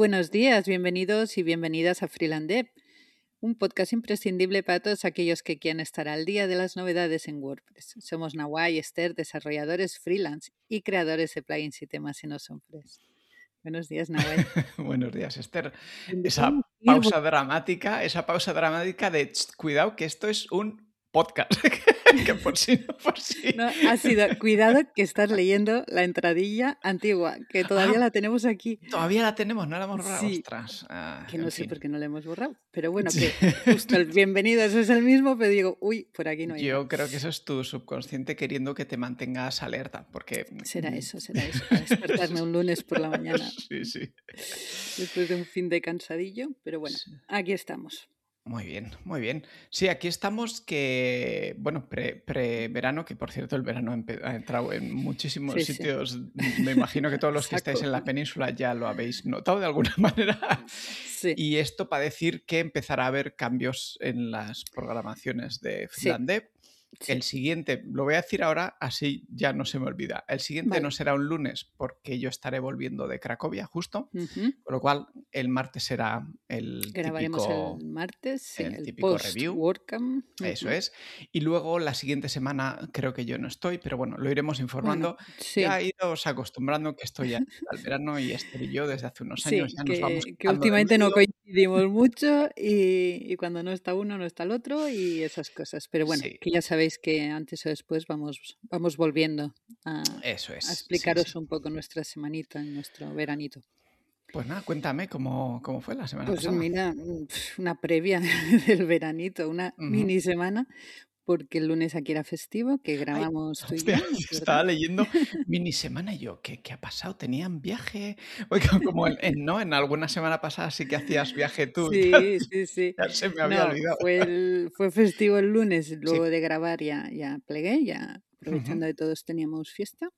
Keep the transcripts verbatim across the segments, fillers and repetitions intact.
Buenos días, bienvenidos y bienvenidas a Freelandev, un podcast imprescindible para todos aquellos que quieran estar al día de las novedades en WordPress. Somos Nawai y Esther, desarrolladores freelance y creadores de plugins y temas en AwesomePress. Buenos días, Nawai. Buenos días, Esther. ¿Dónde Esa podemos ir? pausa dramática, esa pausa dramática de "Ch, cuidado que esto es un podcast". que por si no, por si. No, ha sido, cuidado que estás leyendo la entradilla antigua, que todavía Ah, la tenemos aquí. todavía la tenemos, no la hemos borrado. Sí, Ostras. Ah, que en no sé fin. por qué no la hemos borrado, pero bueno, Sí. que justo el bienvenido eso es el mismo, pero digo, uy, por aquí no hay nada. Yo creo que eso es tu subconsciente queriendo que te mantengas alerta, porque... Será mm, eso, será eso, para despertarme un lunes por la mañana Sí, sí. después de un fin de cansadillo, pero bueno, Sí. aquí estamos. Muy bien, muy bien. Sí, aquí estamos que, bueno, pre, pre-verano, que por cierto el verano ha, empe- ha entrado en muchísimos Sí, sí. sitios. Me imagino que todos los que estáis Saco. en la península ya lo habéis notado de alguna manera. Sí, Y esto para decir que empezará a haber cambios en las programaciones de sí, Freelandev. sí. El siguiente, lo voy a decir ahora, así ya no se me olvida. El siguiente Vale. no será un lunes porque yo estaré volviendo de Cracovia justo, Ujú. con lo cual el martes será el Grabaremos típico, el martes, sí, el el típico review. post-WordCamp. Eso Ujú. es. Y luego la siguiente semana creo que yo no estoy, pero bueno, lo iremos informando. Bueno, sí, Ya iros acostumbrando que estoy ya al verano y Esther y yo desde hace unos años sí, ya nos vamos que, que quitando de últimamente no medio. coincidimos mucho y, y cuando no está uno no está el otro y esas cosas. Pero bueno, Sí, que ya sabéis que antes o después vamos, vamos volviendo a, eso a es. Sí, explicaros sí. un poco nuestra semanita, nuestro veranito. Pues nada, cuéntame cómo, cómo fue la semana Pues pasada. mira, mm, pf, una previa del veranito, una Ujú. mini semana, porque el lunes aquí era festivo, que Ay, grabamos tú y hostia, yo, yo ¿es estaba verdad? leyendo mini semana y yo, ¿qué, qué ha pasado? ¿Tenían viaje? Oiga, como en, en- ¿no? En alguna semana pasada sí que hacías viaje tú y tal. Sí, sí, sí. Ya se me había No, olvidado. fue el, fue festivo el lunes, luego Sí. de grabar ya, ya plegué, ya Ujú. aprovechando de todos teníamos fiesta.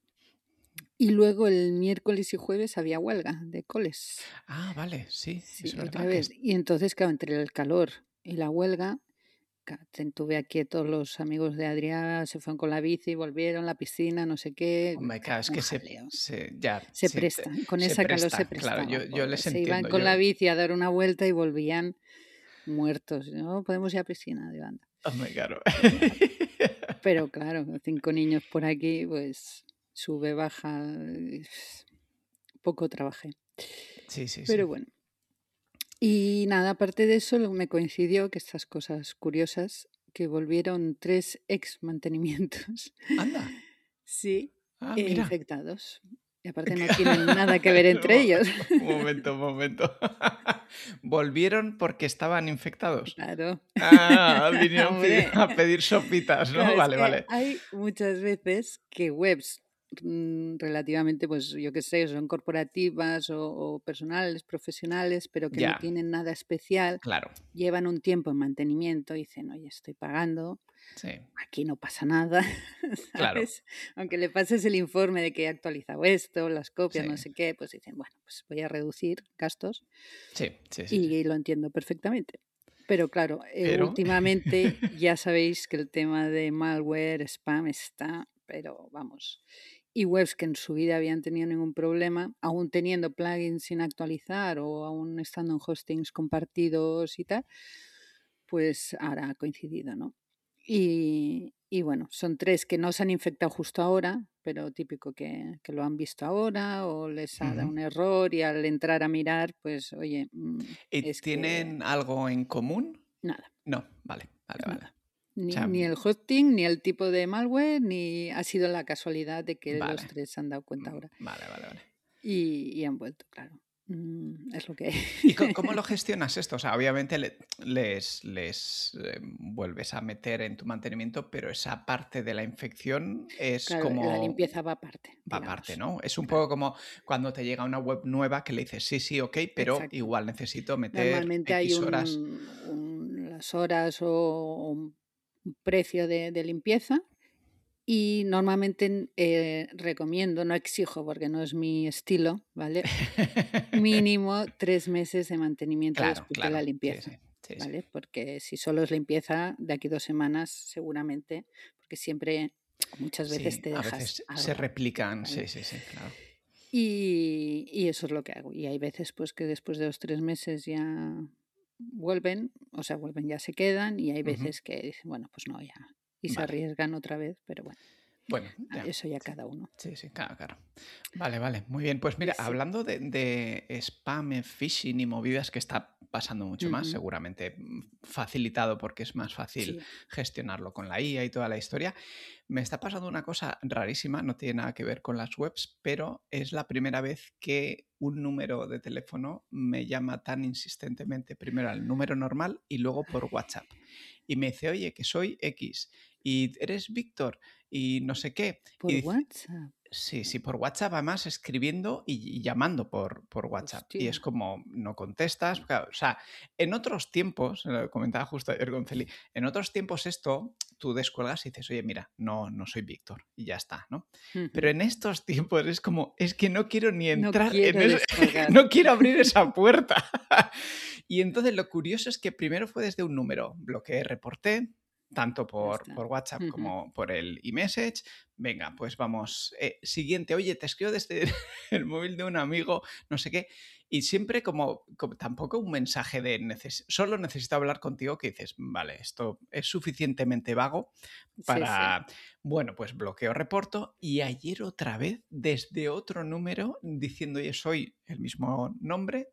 Y luego el miércoles y jueves había huelga de coles. Ah, vale, sí, es Sí, otra verdad que vez. es... Y entonces, claro, entre el calor y la huelga, ca- ten- tuve aquí a todos los amigos de Adrián, se fueron con la bici, volvieron, la piscina, no sé qué, Hombre, ca- claro, es un que se, jaleo. se ya Se sí, te- prestan, con se esa calor se presta, claro, prestaba, yo, yo porque les se iban entiendo. con Yo, la bici a dar una vuelta y volvían muertos. No podemos ir a piscina, digo, anda. hombre, claro. Pero, pero claro, cinco niños por aquí, pues sube, baja, eh, poco trabajé. Sí, sí, sí. Pero bueno. Y nada, aparte de eso, lo- me coincidió que estas cosas curiosas, que volvieron tres ex mantenimientos, Anda. sí, Ah, eh, mira. infectados. Y aparte no tienen nada que ver entre ellos. Un momento, un momento. Volvieron porque estaban infectados. Claro. Ah, vinieron pidi- Hombre. a pedir sopitas, ¿no? Claro, es Vale, que vale. hay muchas veces que webs mm, relativamente, pues yo qué sé, son corporativas o, o personales, profesionales, pero que no Ya, tienen nada especial, claro. llevan un tiempo en mantenimiento y dicen, oye, estoy pagando, Sí, aquí no pasa nada, claro. ¿sabes? Aunque le pases el informe de que he actualizado esto, las copias, Sí, no sé qué, pues dicen, bueno, pues voy a reducir gastos sí, sí, sí, sí. y lo entiendo perfectamente. Pero claro, eh, Pero... últimamente ya sabéis que el tema de malware, spam está, pero vamos. Y webs que en su vida habían tenido ningún problema, aún teniendo plugins sin actualizar o aún estando en hostings compartidos y tal, pues ahora ha coincidido, ¿no? Y, y bueno, son tres que no se han infectado justo ahora, pero típico que, que lo han visto ahora o les ha dado Ujú. un error y al entrar a mirar, pues oye, mm, ¿Y es que tienen algo en común? nada, No, vale, vale, vale. nada. O Ni, sea, ni el hosting, ni el tipo de malware, ni ha sido la casualidad de que los vale, tres se han dado cuenta ahora. vale, vale, vale. Y, y han vuelto, claro. Mm, es lo que hay. ¿Y co- cómo lo gestionas esto? O sea, obviamente le- les, les eh, vuelves a meter en tu mantenimiento, pero esa parte de la infección es Claro, la como limpieza va aparte, va aparte, digamos. ¿no? Es un Claro, poco como cuando te llega una web nueva que le dices, sí, sí, ok, pero exacto. igual necesito meter Normalmente hay X horas. un, un- las horas o un precio de, de limpieza y normalmente eh, recomiendo, no exijo porque no es mi estilo, ¿vale? Mínimo tres meses de mantenimiento Claro, después de la claro, sí, sí, limpieza, sí, sí. ¿vale? Porque si solo es limpieza, de aquí dos semanas seguramente, porque siempre, muchas veces Sí, te a dejas veces se algo, replican, ¿vale? sí, sí, sí, claro. Y, y eso es lo que hago. Y hay veces pues que después de los tres meses ya vuelven, o sea, vuelven, ya se quedan, y hay Ujú. veces que dicen, bueno, pues no, ya. Y se Vale. arriesgan otra vez, pero bueno, Bueno, a- ya. eso ya Sí, cada uno. sí, sí, claro, claro. Vale, vale, muy bien. Pues Sí, mira, sí. hablando de, de spam, eh, phishing y movidas que está pasando mucho más, Ujú. seguramente mm, facilitado porque es más fácil Sí. gestionarlo con la I A y toda la historia, me está pasando una cosa rarísima, no tiene nada que ver con las webs, pero es la primera vez que un número de teléfono me llama tan insistentemente, primero al número normal y luego por WhatsApp. Y me dice, oye, que soy X y eres Víctor y no sé qué. Por Y dice, WhatsApp. sí, sí, por WhatsApp, además escribiendo y, y llamando por, por WhatsApp. Y es Hostia. como, no contestas. Claro, o sea, en otros tiempos, lo comentaba justo ayer con Celi, en otros tiempos esto, tú descuelgas y dices, oye, mira, no, no soy Víctor y ya está, ¿no? Pero Ujú. en estos tiempos es como, es que no quiero ni No entrar en quiero eso, descolgar. no quiero abrir esa puerta. Y entonces lo curioso es que primero fue desde un número, bloqueé, reporté, tanto Ya por, está. por WhatsApp Ujú. como por el iMessage. Venga, pues vamos. Eh, siguiente, oye, te escribo desde el móvil de un amigo, no sé qué. Y siempre como, como tampoco un mensaje de neces solo necesito hablar contigo, que dices, vale, esto es suficientemente vago Sí, sí. para, bueno, pues bloqueo, reporto. Y ayer otra vez, desde otro número, diciendo, oye, soy el mismo nombre,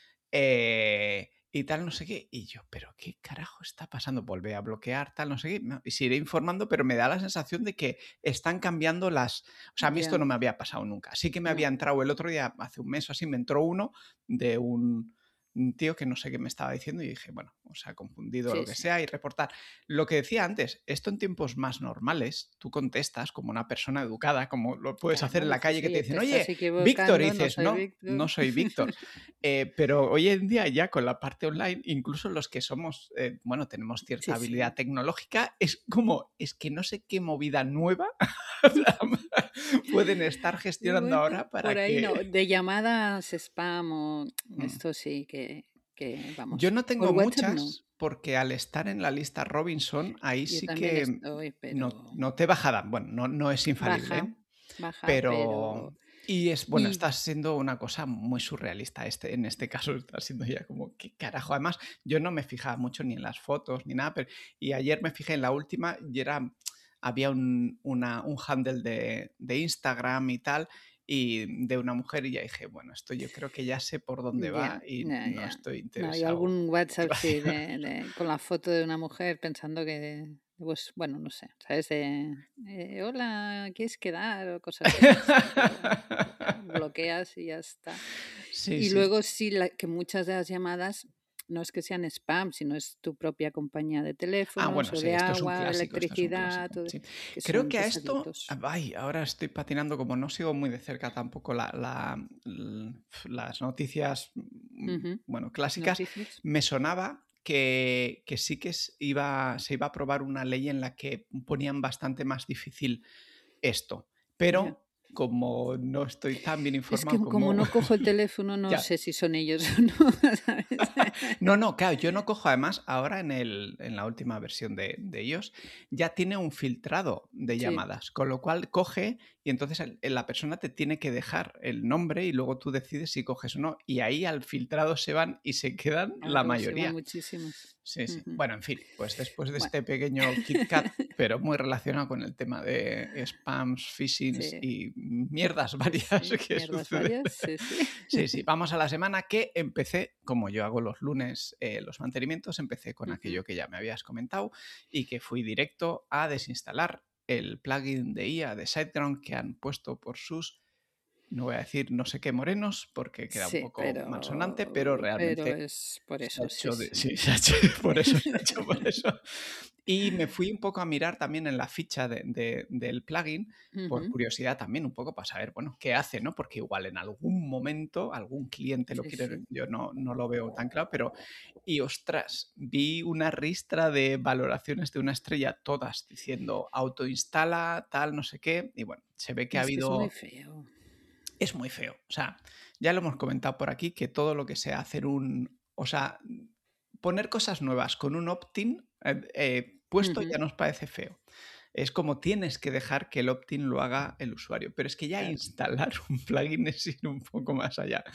eh, y tal, no sé qué. Y yo, ¿pero qué carajo está pasando? Volvé a bloquear, tal, no sé qué. No, y seguiré informando, pero me da la sensación de que están cambiando las... O sea, a mí esto Ya. no me había pasado nunca. Sí que me No. había entrado el otro día, hace un mes o así, me entró uno de un, un tío que no sé qué me estaba diciendo y dije, bueno, o sea, confundido o lo Sí, que sí. sea y reportar. Lo que decía antes, esto en tiempos más normales, tú contestas como una persona educada, como lo puedes hacer Claro, en la dices, calle que te oye, te dicen, estás oye, Víctor, y equivocando, no dices, soy no, Víctor. no soy Víctor. Eh, pero hoy en día ya con la parte online, incluso los que somos, eh, bueno, tenemos cierta Sí, habilidad sí. tecnológica, es como, es que no sé qué movida nueva pueden estar gestionando Bueno, ahora para por ahí no. que... De llamadas spam o Mm. esto sí que, que Yo vamos. no Por tengo WhatsApp no. muchas porque al estar en la lista Robinson, ahí Yo sí también que estoy, no, pero no te baja, bueno, no, no es infalible, baja, ¿eh? baja, Pero... pero Y es, bueno, y está siendo una cosa muy surrealista. Este, en este caso está siendo ya como, ¿qué carajo? Además, yo no me fijaba mucho ni en las fotos ni nada, pero, y ayer me fijé en la última y era, había un, una, un handle de, de Instagram y tal, y de una mujer y ya dije, bueno, esto yo creo que ya sé por dónde va ya, y ya, no ya. estoy No, y interesado. algún WhatsApp sí Gracias. de, de- con la foto de una mujer pensando que, pues bueno, no sé, ¿sabes? De, eh, hola, ¿quieres quedar? O cosas de esas. Pero bueno, ya bloqueas y ya está. Sí, Y sí. luego sí, la- que muchas de las llamadas no es que sean spam, sino es tu propia compañía de Ah, teléfonos bueno, o sí, de esto es un agua, de clásico, esto es un electricidad, clásico. o de- Sí. que Creo son que a esto, pesaditos. ay, ahora estoy patinando, como no sigo muy de cerca tampoco la, la- l- las noticias, mm, Ujú. bueno, clásicas, Noticias. me sonaba que, que sí que es- iba, se iba a aprobar una ley en la que ponían bastante más difícil esto. Ya. Pero como no estoy tan bien Es que informado como como... no cojo el teléfono, no ya, sé si son ellos o no, ¿sabes? no, no, claro, yo no cojo, además, ahora en, el, en la última versión de, de ellos ya tiene un filtrado de Sí. llamadas, con lo cual coge y entonces el- la persona te tiene que dejar el nombre y luego tú decides si coges o no. Y ahí al filtrado se van y se quedan la Claro, se van mayoría. muchísimas. Sí, sí. Ujú. Bueno, en fin, pues después de Bueno. este pequeño Kit Kat, pero muy relacionado con el tema de spams, phishings Sí, y mierdas sí, varias sí. que Mierdas suceden. varias, sí, sí. Sí, sí, vamos a la semana que empecé, como yo hago los lunes eh, los mantenimientos, empecé con Ujú. aquello que ya me habías comentado y que fui directo a desinstalar el plugin de I A de SiteGround que han puesto por sus, no voy a decir no sé qué morenos porque queda un Sí, poco malsonante, pero pero pero realmente es por se ha eso, sí, hecho de... sí. Sí, se ha hecho por eso, se ha hecho por eso. Y me fui un poco a mirar también en la ficha de- de- del plugin, por Ujú. curiosidad también, un poco para saber, bueno, qué hace, ¿no? Porque igual en algún momento algún cliente lo Sí, quiere, sí. yo no, no lo veo tan claro, pero, y ostras, vi una ristra de valoraciones de una estrella, todas diciendo autoinstala, tal, no sé qué, y bueno, se ve que ha Es que es muy habido... feo. Es muy feo. O sea, ya lo hemos comentado por aquí que todo lo que sea hacer un... O sea, poner cosas nuevas con un opt-in eh, eh, puesto Ujú. ya nos parece feo. Es como tienes que dejar que el opt-in lo haga el usuario. Pero es que ya Claro. instalar un plugin es ir un poco más allá.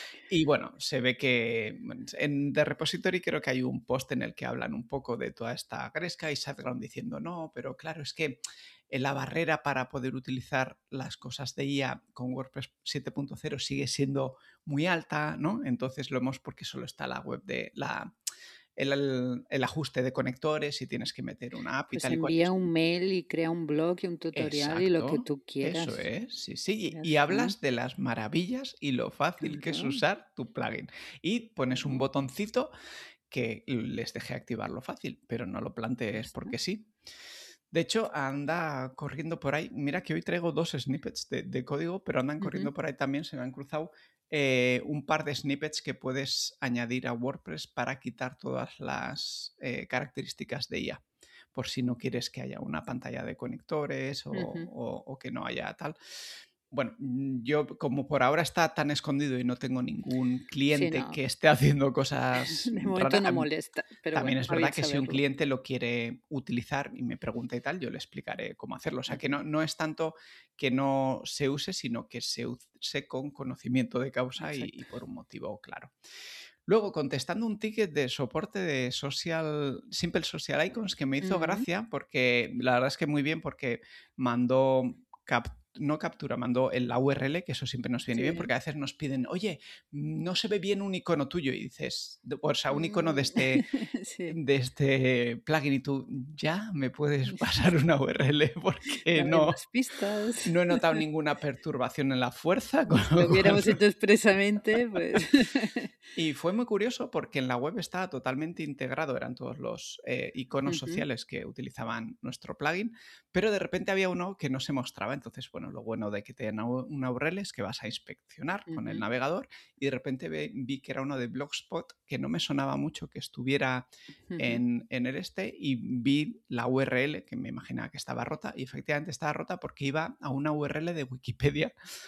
Y bueno, se ve que en The Repository creo que hay un post en el que hablan un poco de toda esta gresca y SiteGround diciendo no, pero claro, es que la barrera para poder utilizar las cosas de I A con WordPress siete punto cero sigue siendo muy alta, ¿no? Entonces lo hemos porque solo está la web de la... El, el, el ajuste de conectores y tienes que meter una app y Pues tal y cual. envía un mail y crea un blog y un tutorial y lo que Exacto, tú quieras. eso es, sí, sí. Ya Y, y está. hablas de las maravillas y lo fácil que es Claro. usar tu plugin. Y pones un Claro. botoncito que les deje activarlo fácil, pero no lo Ya plantees está. porque sí. De hecho, anda corriendo por ahí. Mira que hoy traigo dos snippets de, de código, pero andan corriendo Ujú. por ahí también. Se me han cruzado eh, un par de snippets que puedes añadir a WordPress para quitar todas las eh, características de I A. Por si no quieres que haya una pantalla de conectores o, Ujú. o, o que no haya tal. Bueno, yo como por ahora está tan escondido y no tengo ningún Sí, cliente no. que esté haciendo cosas De momento raras, no a mí- molesta, pero también bueno, es va bien verdad que si un saberlo. cliente lo quiere utilizar y me pregunta y tal, yo le explicaré cómo hacerlo. O sea, que Ujú. no, no es tanto que no se use, sino que se use con conocimiento de causa y, Exacto. y por un motivo claro. Luego, contestando un ticket de soporte de social, Simple Social Icons que me hizo Ujú. gracia porque la verdad es que muy bien porque mandó cap- no captura, mandó en la U R L, que eso siempre nos viene bien Sí. porque a veces nos piden, oye, no se ve bien un icono tuyo y dices, o sea, un icono de Mm, este, Sí. de este plugin y tú, ya me puedes pasar una U R L porque Dame no, más pistas. no he notado ninguna perturbación en la fuerza, con Si lo lo cual hubiéramos hecho expresamente, pues. Y fue muy curioso porque en la web estaba totalmente integrado, eran todos los eh, iconos Ujú. sociales que utilizaban nuestro plugin, pero de repente había uno que no se mostraba. Entonces, bueno, lo bueno de que te den una U R L es que vas a inspeccionar con el Ujú. navegador y de repente ve- vi que era uno de Blogspot que no me sonaba mucho que estuviera Ujú. en, en el este y vi la U R L que me imaginaba que estaba rota y efectivamente estaba rota porque iba a una U R L de Wikipedia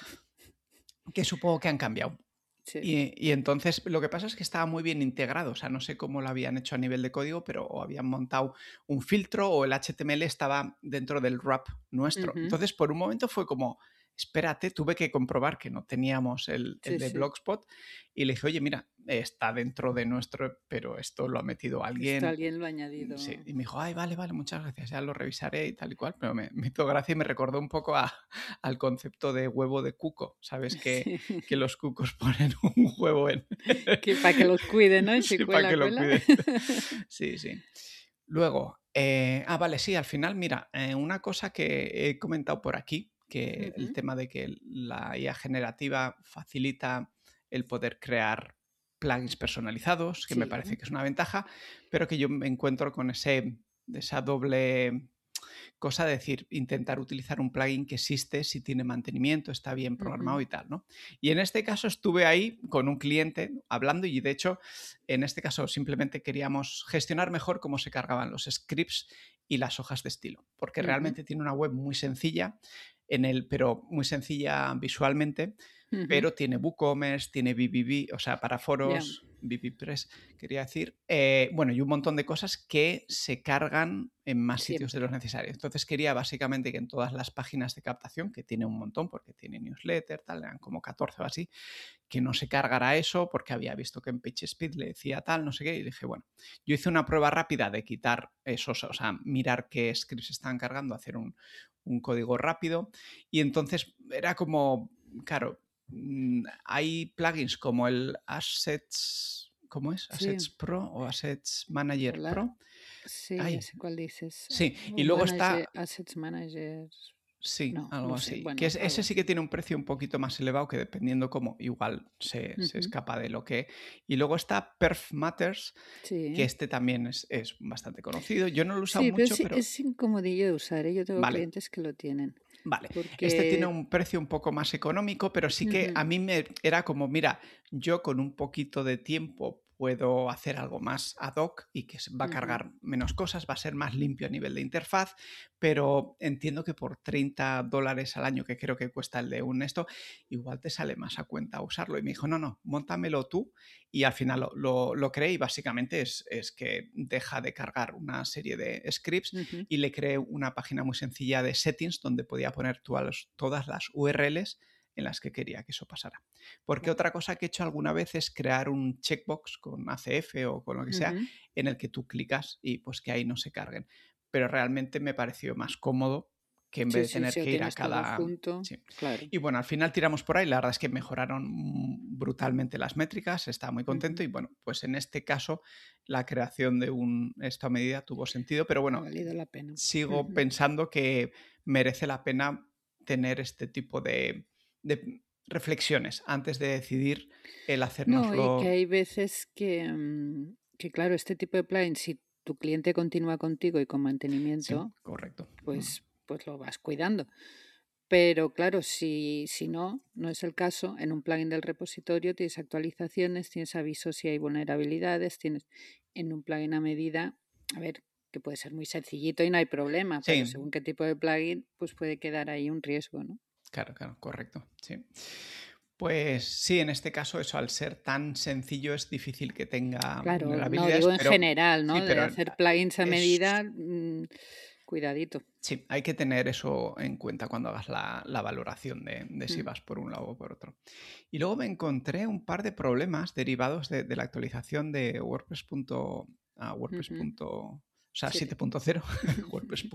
que supongo que han cambiado. Sí. Y, y entonces lo que pasa es que estaba muy bien integrado, o sea, no sé cómo lo habían hecho a nivel de código, pero o habían montado un filtro o el H T M L estaba dentro del wrap nuestro. Ujú. Entonces, por un momento fue como, espérate, tuve que comprobar que no teníamos el, el Sí, de sí. Blogspot y le dije, oye, mira, está dentro de nuestro, pero esto lo ha metido Esto alguien. alguien lo ha Sí, añadido. y me dijo, ay, vale, vale, muchas gracias, ya lo revisaré y tal y cual, pero me, me hizo gracia y me recordó un poco a- al concepto de huevo de cuco, ¿sabes? Que, Sí. que los cucos ponen un huevo en... Que para que los cuide, ¿no? Y se Sí, para que cuela, lo cuela. cuiden. Sí, sí. Luego, eh, ah, vale, sí, al final, mira, eh, una cosa que he comentado por aquí, que el Ujú. tema de que la I A generativa facilita el poder crear plugins personalizados, que me Sí. parece que es una ventaja, pero que yo me encuentro con ese, esa doble cosa de decir, intentar utilizar un plugin que existe si tiene mantenimiento, está bien programado Ujú. y tal, ¿no? Y en este caso estuve ahí con un cliente hablando y de hecho en este caso simplemente queríamos gestionar mejor cómo se cargaban los scripts y las hojas de estilo, porque Ujú. realmente tiene una web muy sencilla, en el, pero muy sencilla visualmente, Ujú. pero tiene WooCommerce, tiene B B B, o sea, para Ya. foros, B B Press, quería decir, eh, bueno, y un montón de cosas que se cargan en más sitios de Siempre. los necesarios. Entonces quería básicamente que en todas las páginas de captación, que tiene un montón, porque tiene newsletter, tal, eran como catorce o así, que no se cargara eso, porque había visto que en PageSpeed le decía tal, no sé qué, y dije, bueno, yo hice una prueba rápida de quitar esos, o sea, mirar qué scripts estaban cargando, hacer un, un código rápido, y entonces era como, claro, hay plugins como el Assets, ¿cómo es? Sí. Assets Pro o Assets Manager La- Pro. Sí, ya Ay, sé cuál dices. sí, y O luego manager, está, Assets Manager. sí, No, algo no sé. así. Que Bueno, es- ese algo. sí que tiene un precio un poquito más elevado que dependiendo cómo, igual se, se Ujú. escapa de lo que... Y luego está Perf Matters, que Sí. este también es, es bastante conocido. Yo no lo he usado Sí, pero mucho, es, pero es incomodillo de usar, ¿eh? Yo tengo vale. clientes que lo tienen. Vale, este tiene Porque. un precio un poco más económico, pero sí que Ujú. a mí me era como, mira, yo con un poquito de tiempo puedo hacer algo más ad hoc y que va a cargar uh-huh. menos cosas, va a ser más limpio a nivel de interfaz, pero entiendo que por treinta dólares al año, que creo que cuesta el de un esto, igual te sale más a cuenta usarlo. Y me dijo, no, no, móntamelo tú, y al final lo, lo, lo creé y básicamente es, es que deja de cargar una serie de scripts uh-huh. y le creé una página muy sencilla de settings donde podía poner todas, todas las U R Ls en las que quería que eso pasara. Porque otra cosa que he hecho alguna vez es crear un checkbox con A C F o con lo que sea, uh-huh. en el que tú clicas y pues que ahí no se carguen. Pero realmente me pareció más cómodo que en sí, vez de tener sí, sí, que ir a cada... Junto, sí. Claro. Y bueno, al final tiramos por ahí, la verdad es que mejoraron brutalmente las métricas, estaba muy contento uh-huh. y bueno, pues en este caso la creación de un, esta medida tuvo sentido, pero bueno, ha valido la pena. sigo uh-huh. pensando que merece la pena tener este tipo de, de reflexiones antes de decidir el hacérnoslo. No, y que hay veces que, que claro, este tipo de plugins, si tu cliente continúa contigo y con mantenimiento, sí, correcto. Pues, pues lo vas cuidando. Pero claro, si, si no, no es el caso, en un plugin del repositorio tienes actualizaciones, tienes avisos si hay vulnerabilidades, tienes en un plugin a medida, a ver, que puede ser muy sencillito y no hay problema, sí. pero según qué tipo de plugin, pues puede quedar ahí un riesgo, ¿no? Claro, claro, correcto, sí. Pues sí, en este caso eso, al ser tan sencillo es difícil que tenga claro, vulnerabilidades. No, digo en pero, general, ¿no? Sí, pero de hacer plugins a es, medida, mmm, cuidadito. Sí, hay que tener eso en cuenta cuando hagas la, la valoración de, de si mm. vas por un lado o por otro. Y luego me encontré un par de problemas derivados de, de la actualización de WordPress. Uh, WordPress. Uh-huh. O sea, siete punto cero, WordPress.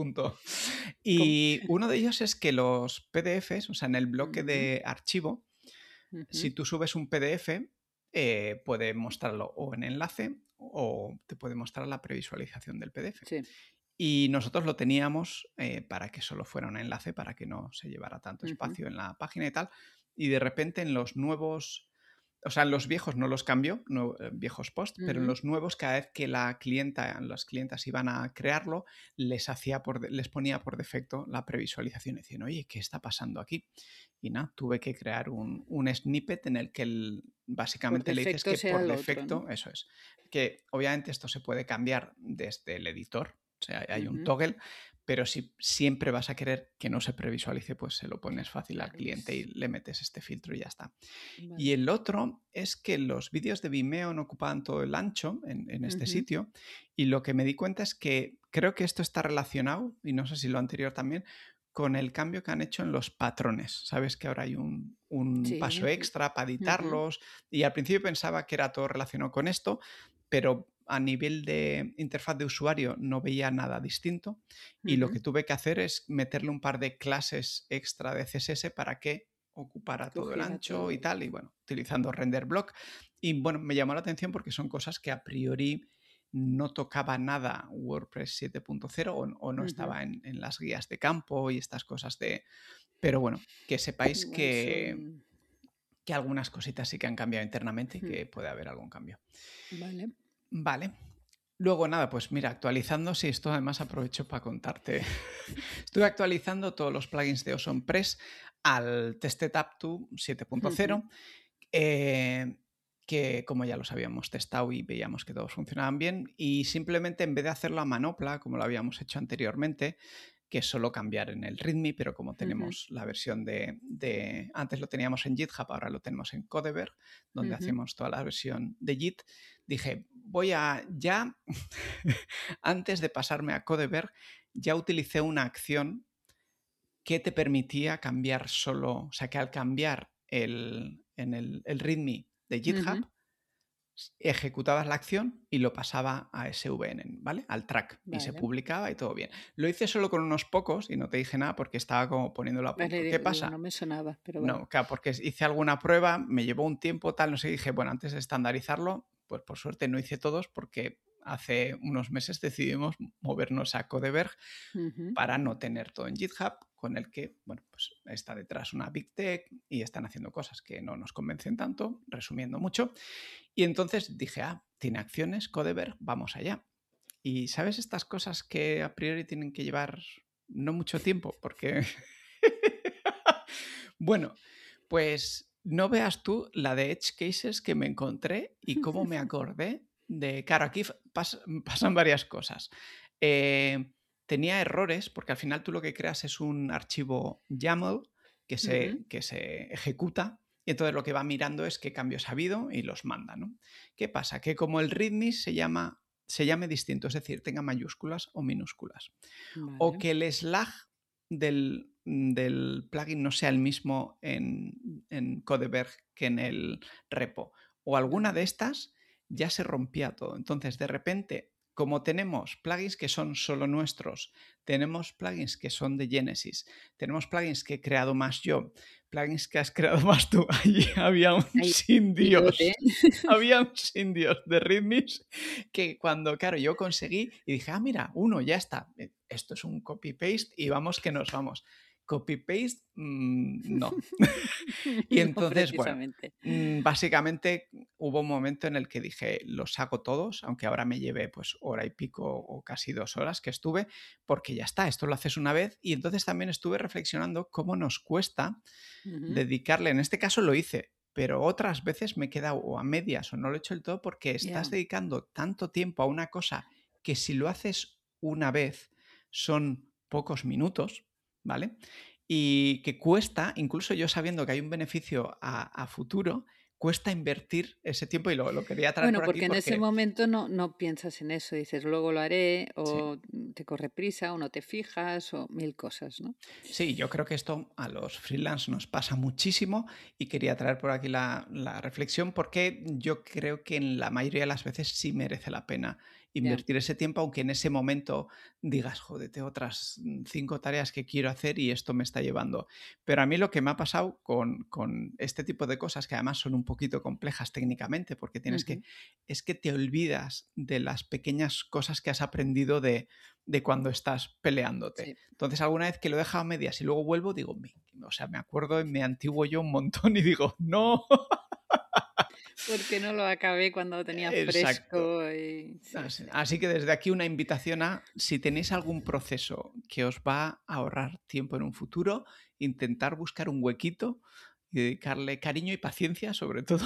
Y uno de ellos es que los P D Fs, o sea, en el bloque uh-huh. de archivo, uh-huh. si tú subes un P D F, eh, puede mostrarlo o en enlace o te puede mostrar la previsualización del P D F. Sí. Y nosotros lo teníamos eh, para que solo fuera un enlace, para que no se llevara tanto espacio uh-huh. en la página y tal. Y de repente en los nuevos, o sea, en los viejos no los cambió, no, eh, viejos posts, uh-huh. pero en los nuevos, cada vez que la clienta, las clientas iban a crearlo, les, hacía por de, les ponía por defecto la previsualización. Y decían, oye, ¿qué está pasando aquí? Y nada, tuve que crear un, un snippet en el que el, básicamente le dices que por defecto, otro, ¿no? Eso es, que obviamente esto se puede cambiar desde el editor. O sea, hay uh-huh. un toggle, pero si siempre vas a querer que no se previsualice, pues se lo pones fácil claro, al cliente y le metes este filtro y ya está. Vale. Y el otro es que los vídeos de Vimeo no ocupaban todo el ancho en, en este uh-huh. sitio, y lo que me di cuenta es que creo que esto está relacionado, y no sé si lo anterior también, con el cambio que han hecho en los patrones. Sabes que ahora hay un, un sí. paso extra para editarlos, uh-huh. y al principio pensaba que era todo relacionado con esto, pero a nivel de interfaz de usuario no veía nada distinto y uh-huh. lo que tuve que hacer es meterle un par de clases extra de C S S para que ocupara Cogiera todo el ancho todo. Y tal, y bueno, utilizando render block. Y bueno, me llamó la atención porque son cosas que a priori no tocaba nada WordPress siete punto cero o, o no uh-huh. estaba en, en las guías de campo y estas cosas de... Pero bueno, que sepáis bueno, que... Son... que algunas cositas sí que han cambiado internamente y que puede haber algún cambio. Vale. Vale. Luego nada, pues mira, actualizando, sí, esto además aprovecho para contarte. Estuve actualizando todos los plugins de AwesomePress al Tested Up to siete punto cero, uh-huh. eh, que como ya los habíamos testado y veíamos que todos funcionaban bien, y simplemente en vez de hacerlo a manopla, como lo habíamos hecho anteriormente, que es solo cambiar en el README, pero como tenemos uh-huh. la versión de, de... Antes lo teníamos en GitHub, ahora lo tenemos en Codeberg, donde uh-huh. hacemos toda la versión de Git. Dije, voy a ya, antes de pasarme a Codeberg, ya utilicé una acción que te permitía cambiar solo, o sea, que al cambiar el, en el, el README de GitHub, uh-huh. ejecutabas la acción y lo pasaba a S V N, ¿vale? Al track. Vale. Y se publicaba y todo bien. Lo hice solo con unos pocos y no te dije nada porque estaba como poniéndolo a punto. Vale, ¿qué pasa? No me sonaba, pero vale. No, claro, porque hice alguna prueba, me llevó un tiempo, tal, no sé, y dije, bueno, antes de estandarizarlo, pues por suerte no hice todos porque hace unos meses decidimos movernos a Codeberg uh-huh. para no tener todo en GitHub, con el que, bueno, pues está detrás una Big Tech y están haciendo cosas que no nos convencen tanto, resumiendo mucho. Y entonces dije, ah, tiene acciones, Codeberg, vamos allá. Y ¿sabes estas cosas que a priori tienen que llevar no mucho tiempo? Porque, bueno, pues no veas tú la de edge cases que me encontré y cómo me acordé de... Claro, aquí pas, pasan varias cosas. Eh, tenía errores porque al final tú lo que creas es un archivo YAML que se, Ujú. que se ejecuta y entonces lo que va mirando es qué cambios ha habido y los manda, ¿no? ¿Qué pasa? Que como el README se llama, se llame distinto, es decir, tenga mayúsculas o minúsculas, o Vale. que el slag del, del plugin no sea el mismo en, en Codeberg que en el repo, o alguna de Vale. estas, ya se rompía todo. Entonces, de repente, como tenemos plugins que son solo nuestros, tenemos plugins que son de Genesis, tenemos plugins que he creado más yo, plugins que has creado más tú, allí había un Ahí, sin pillote. Dios. Había un sin Dios de readmes que cuando, claro, yo conseguí y dije, ah, mira, uno, ya está. Esto es un copy-paste y vamos que nos vamos. Copy-paste, mmm, no. Y No entonces, bueno, precisamente. mmm, básicamente hubo un momento en el que dije, los hago todos, aunque ahora me lleve pues hora y pico o casi dos horas que estuve, porque ya está, esto lo haces una vez. Y entonces también estuve reflexionando cómo nos cuesta Ujú. dedicarle, en este caso lo hice, pero otras veces me he quedado o a medias o no lo he hecho del todo porque estás Ya. dedicando tanto tiempo a una cosa que si lo haces una vez son pocos minutos, ¿vale? Y que cuesta, incluso yo sabiendo que hay un beneficio a, a futuro, cuesta invertir ese tiempo y lo, lo quería traer Bueno, por aquí porque en ese porque momento no, no piensas en eso, dices luego lo haré, sí. o te corre prisa, o no te fijas, o mil cosas, ¿no? Sí, yo creo que esto a los freelance nos pasa muchísimo y quería traer por aquí la, la reflexión porque yo creo que en la mayoría de las veces sí merece la pena Ya. invertir ese tiempo, aunque en ese momento digas, joder, tengo otras mm, cinco tareas que quiero hacer y esto me está llevando. Pero a mí lo que me ha pasado con, con este tipo de cosas, que además son un poquito complejas técnicamente, porque tienes que, Ujú. es que te olvidas de las pequeñas cosas que has aprendido de, de cuando estás peleándote. Sí. Entonces, alguna vez que lo he dejado a medias y luego vuelvo, digo, me, o sea, me acuerdo y me antiguo yo un montón y digo, no, Porque no lo acabé cuando lo tenía exacto. fresco y sí, Así, sí. así que desde aquí una invitación a, si tenéis algún proceso que os va a ahorrar tiempo en un futuro, intentar buscar un huequito y dedicarle cariño y paciencia sobre todo.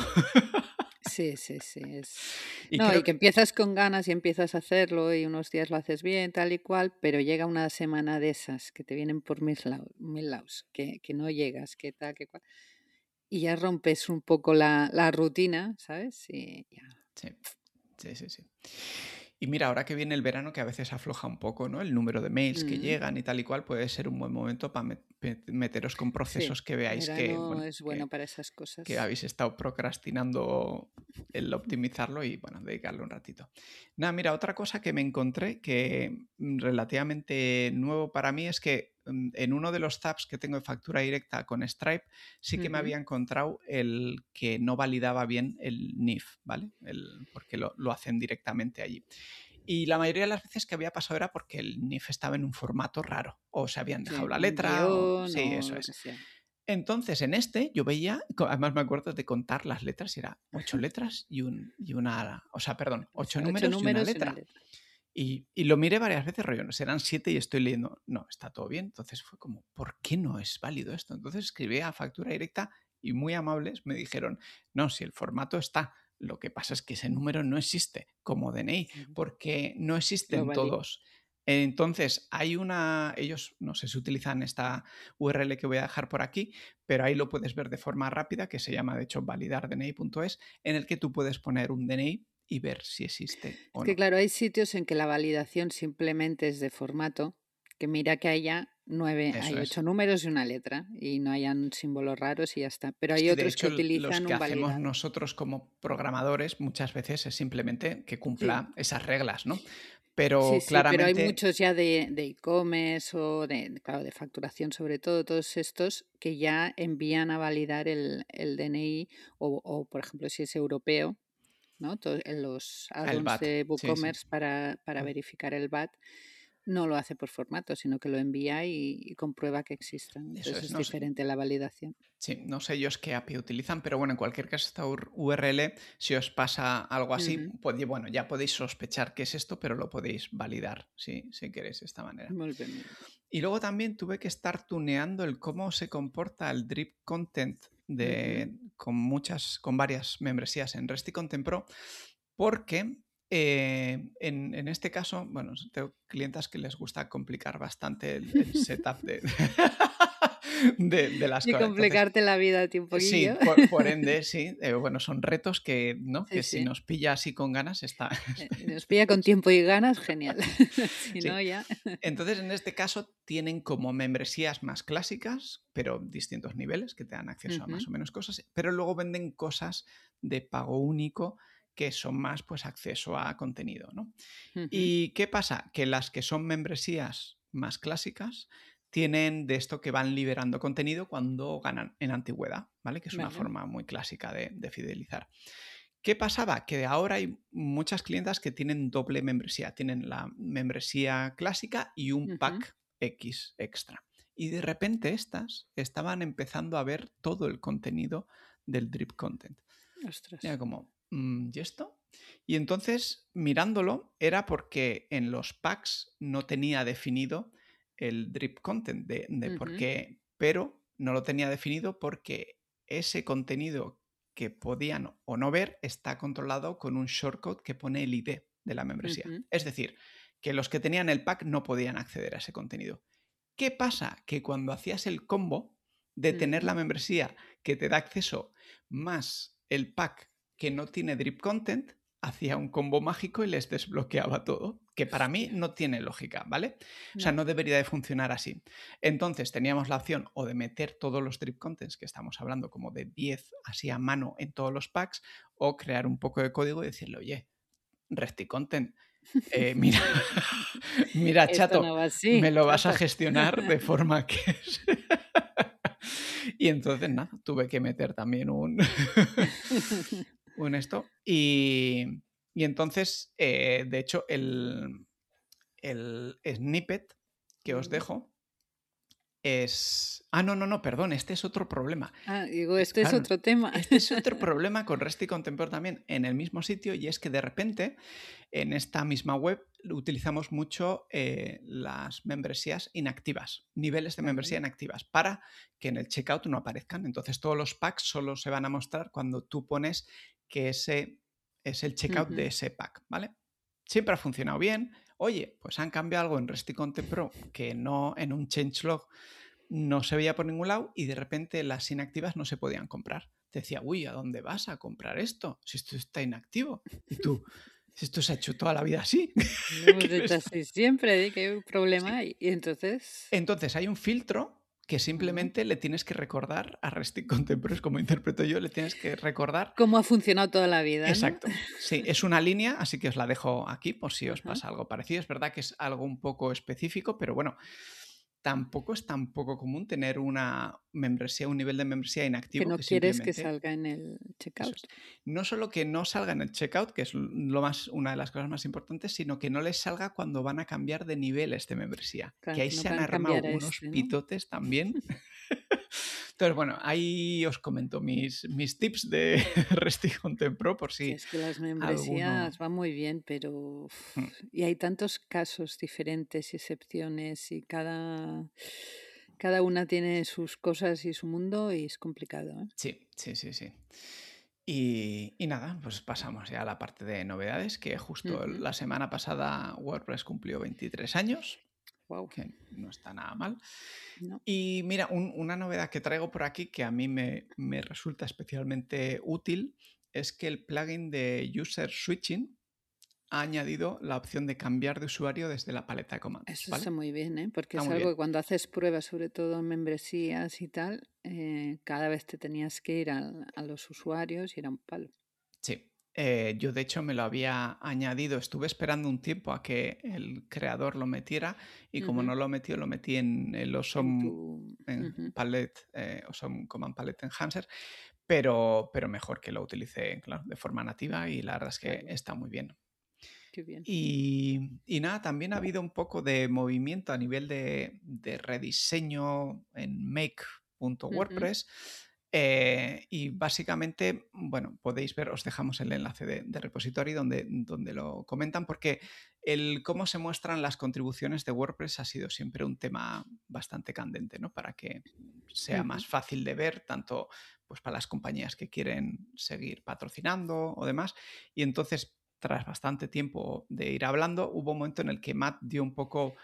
Sí, sí, sí, es Y no, y creo que que, empiezas con ganas y empiezas a hacerlo y unos días lo haces bien, tal y cual, pero llega una semana de esas que te vienen por mil lau mil lados, que que no llegas, que tal, que cual, y ya rompes un poco la la rutina, ¿sabes? Y ya. sí, sí, sí, sí. Y mira, ahora que viene el verano, que a veces afloja un poco, ¿no? El número de mails que Mm, llegan y tal y cual, puede ser un buen momento para meteros con sí, procesos que veáis que, verano bueno, es bueno que, para esas que cosas. habéis estado procrastinando el optimizarlo y, bueno, dedicarle un ratito. Nada, mira, otra cosa que me encontré que mm, relativamente nuevo para mí es que mm, en uno de los tabs que tengo de factura directa con Stripe sí que me Ujú. había encontrado el que no validaba bien el N I F, ¿vale? El, porque lo, lo hacen directamente allí. Y la mayoría de las veces que había pasado era porque el N I F estaba en un formato raro, o se habían Sí, dejado la un letra, o guión sí, o eso lo que es. sea. Entonces, en este yo veía, co- además me acuerdo de contar las letras, y era ocho letras y, un, y una, o sea, perdón, O ocho sea, ocho números y una números y una letra. letra. Y, y lo miré varias veces, rollo, no serán siete y estoy leyendo, no, está todo bien. Entonces fue como, ¿por qué no es válido esto? Entonces escribí a factura directa y muy amables me dijeron, no, si el formato está, lo que pasa es que ese número no existe como D N I, Ujú. porque no Lo existen valida. todos. Entonces, hay una, ellos no sé si utilizan esta U R L que voy a dejar por aquí, pero ahí lo puedes ver de forma rápida, que se llama de hecho validar D N I punto es, en el que tú puedes poner un D N I y ver si existe Es o que no. claro, hay sitios en que la validación simplemente es de formato, que mira que haya nueve, Eso hay ocho es. números y una letra y no hayan símbolos raros y ya está. Pero hay Sí, de otros que hecho, los utilizan que un hacemos validador. nosotros como programadores muchas veces es simplemente que Sí, cumpla esas reglas, ¿no? sí, Pero sí, pero hay claramente muchos ya de de e-commerce o de, claro, de facturación sobre todo, todos estos que ya envían a validar el, el D N I o, o, por ejemplo, si es europeo, ¿no? To- en los el add-ons V A T, de sí, sí. WooCommerce para, para verificar el V A T, no lo hace por formato, sino que lo envía y, y comprueba que exista, ¿no? Eso Entonces es, es no sé, diferente la validación. sí, no sé ellos qué A P I utilizan, pero bueno, en cualquier caso esta U R L, si os pasa algo así, Ujú. pues, bueno, ya podéis sospechar qué es esto, pero lo podéis validar si, si queréis de esta manera. Muy bien, muy bien. Y luego también tuve que estar tuneando el cómo se comporta el drip content de, Ujú. con muchas, con varias membresías en Rest y Content Pro, porque eh, en, en este caso, bueno, tengo clientas que les gusta complicar bastante el, el setup de, de, de las Y cosas. Entonces, complicarte la vida a ti un sí, poquillo. por, por ende, sí. Eh, bueno, son retos que, ¿no? Sí, Que si sí. nos pilla así con ganas está... Eh, nos pilla con tiempo y ganas, genial. Si no, Sí. ya. Entonces, en este caso, tienen como membresías más clásicas, pero distintos niveles, que te dan acceso a Ujú, más o menos cosas, pero luego venden cosas de pago único que son más pues acceso a contenido, ¿no? ujú. ¿Y qué pasa? Que las que son membresías más clásicas tienen de esto que van liberando contenido cuando ganan en antigüedad, ¿vale? Que es una Vale. forma muy clásica de, de fidelizar. ¿Qué pasaba? Que ahora hay muchas clientas que tienen doble membresía. Tienen la membresía clásica y un Ujú. pack X extra. Y de repente estas estaban empezando a ver todo el contenido del drip content. Ostras. Era como, "Mm, ¿y esto?". Y entonces, mirándolo, era porque en los packs no tenía definido el drip content de, de por Ujú, qué, pero no lo tenía definido porque ese contenido que podían o no ver está controlado con un shortcode que pone el I D de la membresía. ujú, Es decir, que los que tenían el pack no podían acceder a ese contenido. ¿Qué pasa? Que cuando hacías el combo de tener ujú. la membresía que te da acceso más el pack que no tiene drip content, hacía un combo mágico y les desbloqueaba todo, que para mí Hostia. no tiene lógica, ¿vale? O sea, No. no debería de funcionar así. Entonces teníamos la opción o de meter todos los drip contents que estamos hablando, como de diez así a mano en todos los packs, o crear un poco de código y decirle, oye, Resti Content, eh, mira, mira, Esto chato, no va me así, lo vas a chato. gestionar de forma que... Y entonces, nada, tuve que meter también un, un esto. Y, y entonces, eh, de hecho, el, el snippet que os Mm. dejo es... Ah, no, no, no, perdón, este es otro problema. Ah, digo, Es, este es claro, otro tema. este es otro problema con Rest y Contemporary también en el mismo sitio, y es que de repente en esta misma web utilizamos mucho eh, las membresías inactivas, niveles de membresía Vale. inactivas, para que en el checkout no aparezcan. Entonces todos los packs solo se van a mostrar cuando tú pones que ese es el checkout de Ujú. ese pack, ¿vale? Siempre ha funcionado bien. Oye, pues han cambiado algo en Rest y Content Pro que no en un changelog no se veía por ningún lado, y de repente las inactivas no se podían comprar. Te decía, uy, ¿a dónde vas a comprar esto? Si esto está inactivo. Y tú, si esto se ha hecho toda la vida así. Lo hemos ¿Qué me hecho está-?". así siempre, ¿eh? Que hay un problema Sí. y, y entonces. Entonces hay un filtro que Ah, simplemente le tienes que recordar a Resting Contemporaries, como interpreto yo, le tienes que recordar. cómo ha funcionado toda la vida, ¿no? Exacto. Sí, es una línea, así que os la dejo aquí por si os Ajá. pasa algo parecido. Es verdad que es algo un poco específico, pero bueno, tampoco es tan poco común tener una membresía, un nivel de membresía Que inactivo no que quieres que simplemente... salga en el Eso checkout. es. No solo que no salga en el checkout, que es lo más, una de las cosas más importantes, sino que no les salga cuando van a cambiar de niveles de membresía. Que Claro, ahí que no se han puedan armado cambiar a unos este, ¿no? pitotes también. Entonces, bueno, ahí os comento mis, mis tips de Resti Content Pro por Si si es que las membresías alguno... van muy bien, pero uf, Mm, y hay tantos casos diferentes y excepciones y cada, cada una tiene sus cosas y su mundo y es complicado, ¿eh? sí, sí, sí, sí. Y, y nada, pues pasamos ya a la parte de novedades, que justo Ujú. la semana pasada WordPress cumplió veintitrés años, Wow, que no está nada mal. no. Y mira, un- una novedad que traigo por aquí que a mí me, me resulta especialmente útil es que el plugin de User Switching ha añadido la opción de cambiar de usuario desde la paleta de comandos, Eso ¿vale? está muy bien, ¿eh? Porque Está es muy algo bien. que cuando haces pruebas, sobre todo en membresías y tal, eh, cada vez te tenías que ir al- a, los usuarios y era un palo. Sí. Eh, yo de hecho me lo había añadido, estuve esperando un tiempo a que el creador lo metiera, y como Ujú. no lo metió, lo metí en el En Awesome, tu... en ujú. Palette, eh, Awesome Command Palette Enhancer, pero, pero mejor que lo utilice, claro, de forma nativa, y la verdad es que Claro, está muy bien. qué bien. Y, y nada, también ha habido un poco de movimiento a nivel de, de rediseño en Ujú. make.wordpress. Eh, y básicamente, bueno, podéis ver, os dejamos el enlace de, de repository donde, donde lo comentan, porque el cómo se muestran las contribuciones de WordPress ha sido siempre un tema bastante candente, ¿no? Para que sea Ujú. más fácil de ver, tanto pues, para las compañías que quieren seguir patrocinando o demás. Y entonces, tras bastante tiempo de ir hablando, hubo un momento en el que Matt dio un poco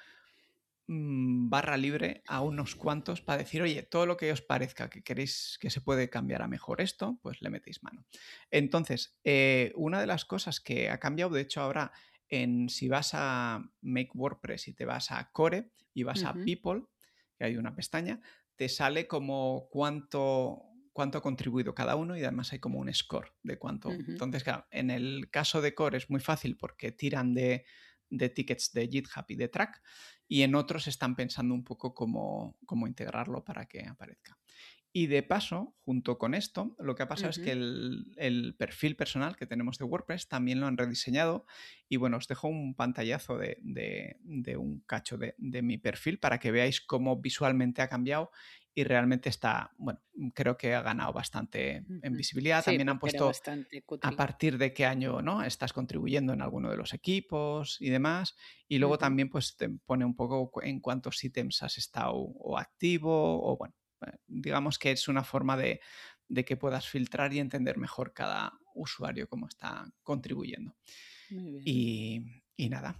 mmm, barra libre a unos cuantos para decir, oye, todo lo que os parezca que queréis que se puede cambiar a mejor esto, pues le metéis mano. Entonces, eh, una de las cosas que ha cambiado, de hecho ahora, en, si vas a Make WordPress y te vas a Core y vas a Ujú. People, que hay una pestaña, te sale como cuánto, cuánto ha contribuido cada uno y además hay como un score de cuánto. Ujú. Entonces, claro, en el caso de Core es muy fácil porque tiran de, de tickets de GitHub y de Track, y en otros están pensando un poco cómo, cómo integrarlo para que aparezca. Y de paso, junto con esto, lo que ha pasado es que Ujú. el, el perfil personal que tenemos de WordPress también lo han rediseñado. Y bueno, os dejo un pantallazo de, de- de un cacho de, de mi perfil para que veáis cómo visualmente ha cambiado y realmente está, bueno, creo que ha ganado bastante en Ujú. visibilidad. Sí, También han porque era puesto bastante a cutre. partir de qué año, ¿no?, estás contribuyendo en alguno de los equipos y demás. Y luego Ujú. también pues, te pone un poco cu- en cuántos ítems has estado o activo o bueno, eh, digamos que es una forma de, de que puedas filtrar y entender mejor cada usuario cómo está contribuyendo. Muy bien. Y, y nada.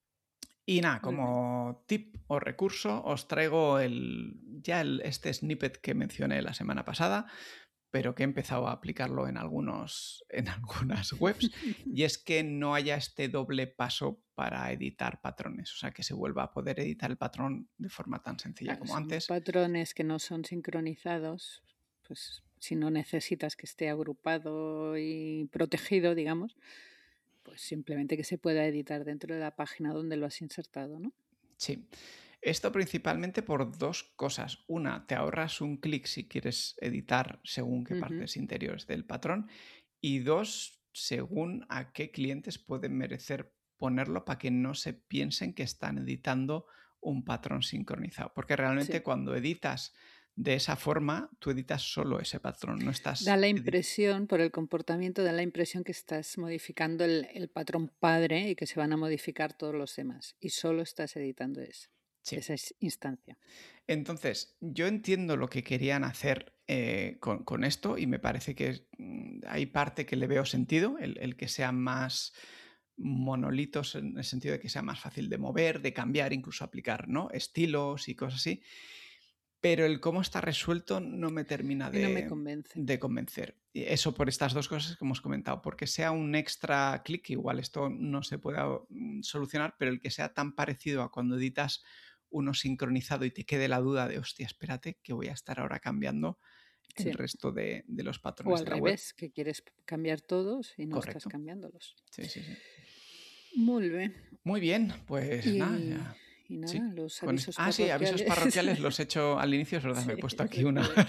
Y nada, Muy bien. como tip o recurso, os traigo el, ya el, este snippet que mencioné la semana pasada, pero que he empezado a aplicarlo en, algunos, en algunas webs, y es que no haya este doble paso para editar patrones, o sea, que se vuelva a poder editar el patrón de forma tan sencilla Claro, como son antes. patrones que no son sincronizados, pues si no necesitas que esté agrupado y protegido, digamos, pues simplemente que se pueda editar dentro de la página donde lo has insertado, ¿no? Sí. Esto principalmente por dos cosas. Una, te ahorras un clic si quieres editar según qué Ujú. partes interiores del patrón. Y dos, según a qué clientes pueden merecer ponerlo para que no se piensen que están editando un patrón sincronizado. Porque realmente Sí. cuando editas de esa forma, tú editas solo ese patrón, no Da estás la editando. impresión, por el comportamiento, da la impresión que estás modificando el, el patrón padre y que se van a modificar todos los demás. Y solo estás editando ese, Sí. esa is- instancia. Entonces, yo entiendo lo que querían hacer eh, con, con esto y me parece que mm, hay parte que le veo sentido, el, el que sean más monolitos en el sentido de que sea más fácil de mover, de cambiar, incluso aplicar, ¿no?, estilos y cosas así. Pero el cómo está resuelto no me termina Y no me de, convence. de convencer. Y eso por estas dos cosas que hemos comentado, porque sea un extra clic, igual esto no se pueda mm, solucionar, pero el que sea tan parecido a cuando editas uno sincronizado y te quede la duda de, hostia, espérate, que voy a estar ahora cambiando el Sí. resto de, de los O patrones al de la web. revés, que quieres cambiar todos y no estás Correcto. cambiándolos. Sí, sí, sí. Muy bien. Muy bien, pues nada, Y, ya. y nada, Sí. los Con es- avisos Ah, sí, avisos parroquiales. parroquiales los he hecho al inicio, es verdad, me Sí, he puesto aquí una. recuerdo.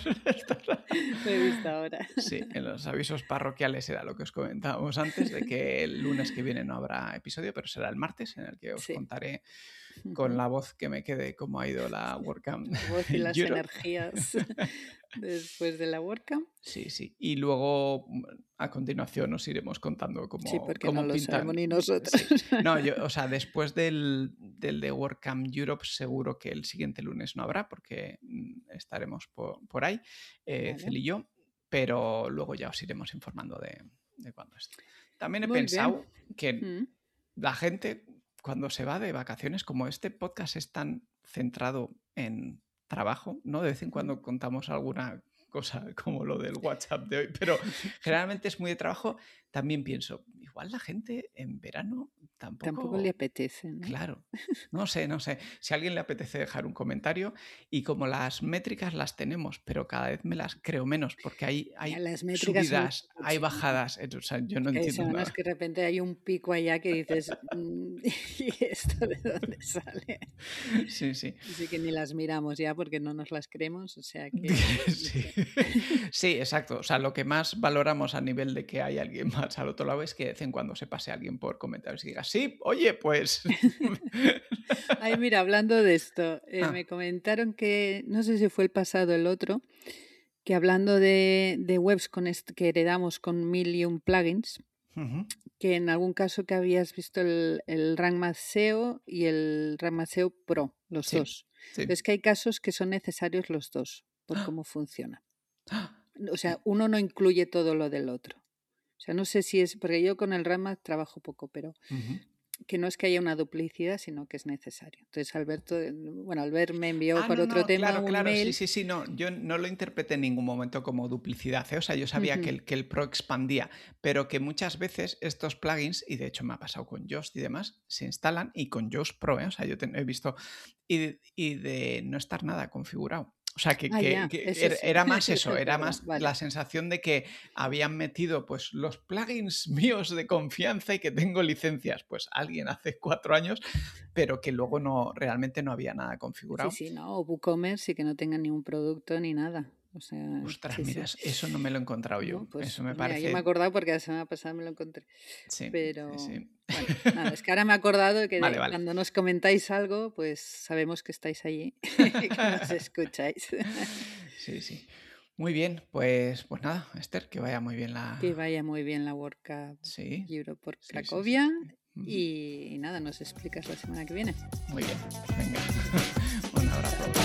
Lo he visto ahora. Sí, en los avisos parroquiales era lo que os comentábamos antes, de que el lunes que viene no habrá episodio, pero será el martes en el que os Sí. contaré con Ujú. la voz que me quede cómo ha ido la WordCamp La voz y las Europe. energías después de la WordCamp. Sí, sí. Y luego mm, a continuación os iremos contando Sí, cómo, porque no cómo lo sabemos pintan. ni nosotros. Sí. No, yo, o sea, después del, del de WordCamp Europe, seguro que el siguiente lunes no habrá, porque mm, estaremos por, por ahí, eh, Vale. Cel y yo, pero luego ya os iremos informando de, de cuándo es. También he Muy bien. pensado que Mm. la gente, cuando se va de vacaciones, como este podcast es tan centrado en trabajo, ¿no? De vez en Mm. cuando contamos alguna cosa como lo del WhatsApp de hoy, pero generalmente es muy de trabajo. También pienso, igual la gente en verano Tampoco le tampoco. apetece, ¿no? Claro, no sé, no sé. Si a alguien le apetece dejar un comentario, y como las métricas las tenemos, pero cada vez me las creo menos, porque hay, Ya, hay las métricas son subidas, un hay cachondeo. bajadas, eh, o sea, yo no Que hay entiendo semanas nada. que de repente hay un pico allá que dices, "Mm, ¿y esto de dónde sale?". Sí, sí. Así que ni las miramos ya porque no nos las creemos, o sea que, no Sí. sé. Sí, exacto. O sea, lo que más valoramos a nivel de que hay alguien más al otro lado es que de vez en cuando se pase alguien por comentarios y diga, sí, oye, pues. Ay, mira, hablando de esto, eh, Ah, me comentaron que, no sé si fue el pasado o el otro, que hablando de, de webs con est- que heredamos con mil y un plugins, Ujú. que en algún caso que habías visto el, el Rank Math S E O y el Rank Math S E O Pro, los Sí, dos. Pero sí. es que hay casos que son necesarios los dos, por ¡Ah! cómo funciona. ¡Ah! O sea, Y- uno no incluye todo lo del otro. O sea, no sé si es, porque yo con el Rank Math trabajo poco, pero Ujú. que no es que haya una duplicidad, sino que es necesario. Entonces, Alberto, eh, bueno, Albert me envió Ah, para no, otro no, tema claro, un claro, sí, mail. sí, sí, no, yo no lo interpreté en ningún momento como duplicidad, ¿eh? O sea, yo sabía que Ujú, el, que el Pro expandía, pero que muchas veces estos plugins, y de hecho me ha pasado con Yoast y demás, se instalan y con Yoast Pro, ¿eh? O sea, yo te- he visto, y de, y de no estar nada configurado. O sea, que, Ah, que- ya, que eso era sí, era más eso eso, es era verdad. más la Vale. sensación de que habían metido pues los plugins míos de confianza y que tengo licencias, pues alguien hace cuatro años, pero que luego no, realmente no había nada Sí, configurado. sí, no, o WooCommerce y que no tengan ni un producto ni nada. O sea, Ostras, sí, mira, sí. eso no me lo he encontrado yo. No, pues, Eso me pues mira, yo me he parece. acordado porque la semana pasada me lo encontré. Sí, sí, Pero sí. bueno, nada, es que ahora me he acordado de que Vale, de- vale. cuando nos comentáis algo, pues sabemos que estáis allí, que nos escucháis. Sí, sí. Muy bien, pues, pues nada, Esther, que vaya muy bien Que la. vaya muy bien la World Cup Sí, Europe por sí, sí, sí, Cracovia sí. Ujú. y, y nada, nos explicas la semana que viene. Muy bien, venga. Un abrazo.